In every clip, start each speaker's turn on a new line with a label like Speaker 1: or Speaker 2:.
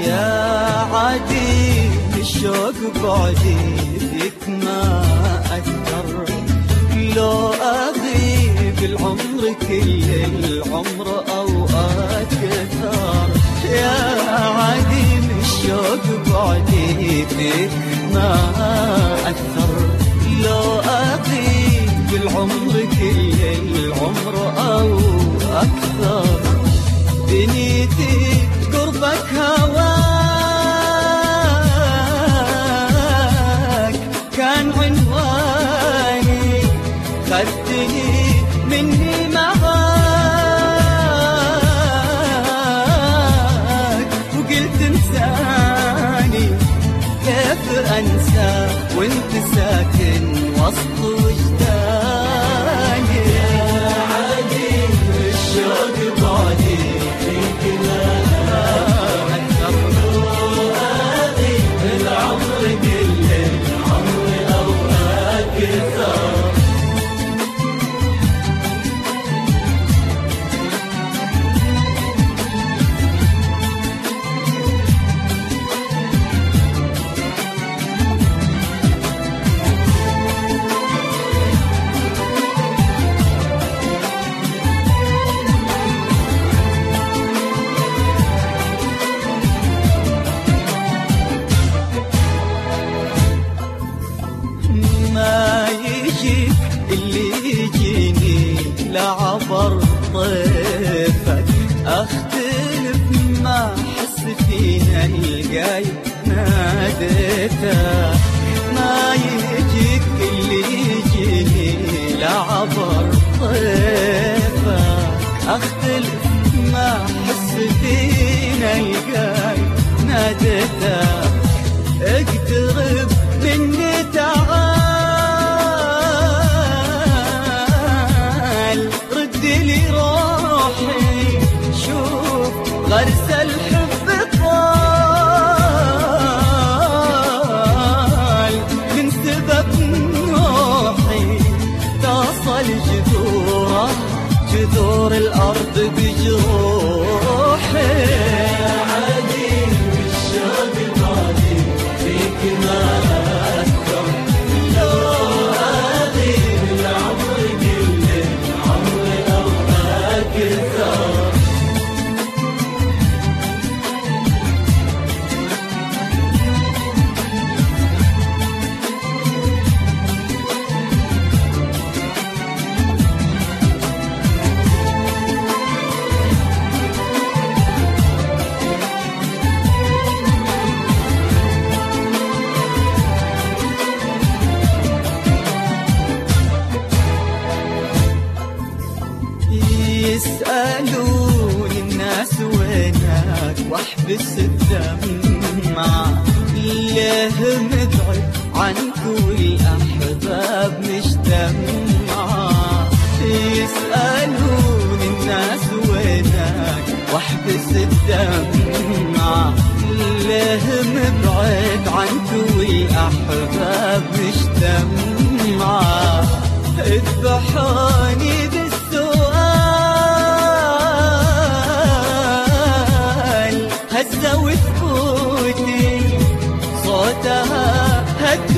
Speaker 1: يا عديم الشوق بعدي فيك ما أقدر، لو أغيب العمر كل العمر أو أكثر. يا عديم الشوق بعدي فيك ما أكثر، لو أغيب العمر كل العمر أو أكثر. بنيتي قربك هواك كان عنواني، خدتني مني معاك وقلت انساني، كيف انسى وانت ساكن وسط وجداني. يا عديم الشوق بعدي فيك ما أكثر، أغيب العمر كل العمر أو أكثر. اللي يجيني لعبر طيفك، اختلف ما احس فينا الجاي ناديتك. ما يجيك اللي يجيني لعبر طيفك، اختلف ما احس فينا الجاي ناديتك. اقترب مني تعال، لي روحي شوف غرس الحب طال، من سبب نوحي تصل جذوره جذور الأرض بجروحي. يا عديم الشوق بعدي فيك ما أذكر، لو أغيب العمر كل العمر أو أكثر. يسألون الناس وينك واحبس الدمعة، ليه مبعد عنك والأحباب مجتمعة. يسألون الناس وينك واحبس الدمعة، ليه مبعد عنك والأحباب مجتمعة. اذبحوني هزة وثبوتي، صوتها هد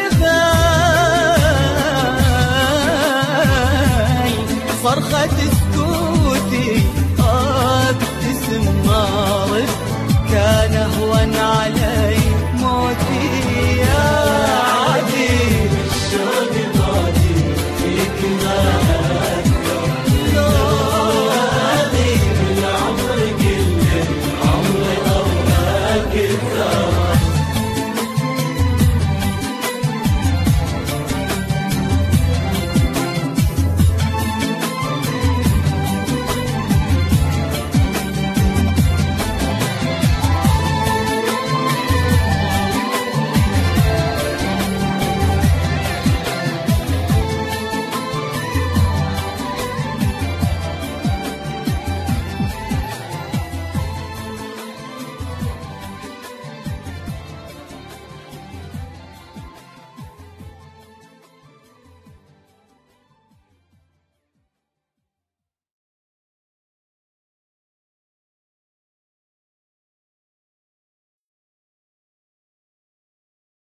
Speaker 1: الجبال، صرخة سكوتي ابتسم مارد، كان اهون علي موتي. يا عديم الشوق بعدي فيك ما أذكر، لو أغيب العمر كل العمر أو أكثر.